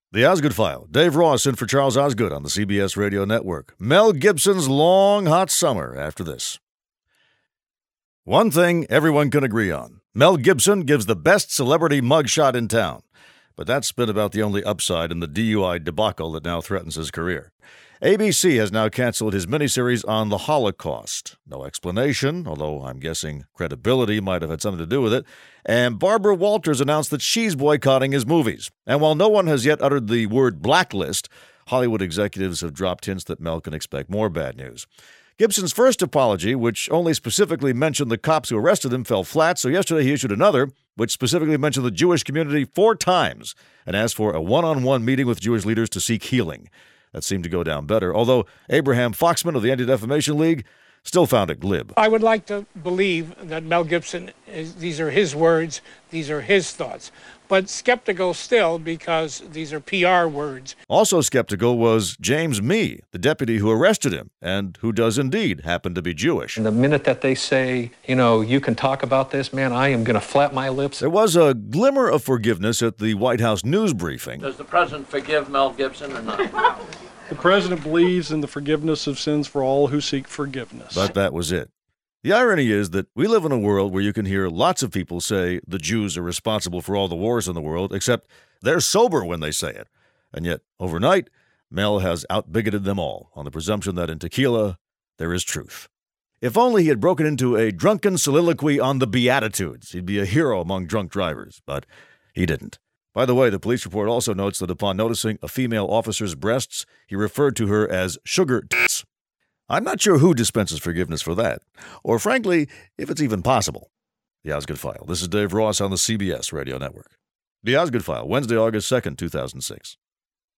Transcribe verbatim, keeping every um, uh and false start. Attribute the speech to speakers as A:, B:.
A: The Osgood File. Dave Ross in for Charles Osgood on the C B S Radio Network. Mel Gibson's long, hot summer after this. One thing everyone can agree on. Mel Gibson gives the best celebrity mugshot in town. But that's been about the only upside in the D U I debacle that now threatens his career. A B C has now canceled his miniseries on the Holocaust. No explanation, although I'm guessing credibility might have had something to do with it. And Barbara Walters announced that she's boycotting his movies. And while no one has yet uttered the word blacklist, Hollywood executives have dropped hints that Mel can expect more bad news. Gibson's first apology, which only specifically mentioned the cops who arrested him, fell flat, so yesterday he issued another, which specifically mentioned the Jewish community four times and asked for a one-on-one meeting with Jewish leaders to seek healing. That seemed to go down better, although Abraham Foxman of the Anti-Defamation League still found it glib.
B: I would like to believe that Mel Gibson, is, these are his words, these are his thoughts, but skeptical still because these are P R words.
A: Also skeptical was James Mee, the deputy who arrested him, and who does indeed happen to be Jewish.
C: And the minute that they say, you know, you can talk about this, man, I am going to flap my lips.
A: There was a glimmer of forgiveness at the White House news briefing.
D: Does the president forgive Mel Gibson or not?
E: The president believes in the forgiveness of sins for all who seek forgiveness.
A: But that was it. The irony is that we live in a world where you can hear lots of people say the Jews are responsible for all the wars in the world, except they're sober when they say it. And yet, overnight, Mel has outbigoted them all on the presumption that in tequila, there is truth. If only he had broken into a drunken soliloquy on the Beatitudes, he'd be a hero among drunk drivers, but he didn't. By the way, the police report also notes that upon noticing a female officer's breasts, he referred to her as sugar tits. I'm not sure who dispenses forgiveness for that, or frankly, if it's even possible. The Osgood File. This is Dave Ross on the C B S Radio Network. The Osgood File, Wednesday, August second, two thousand six.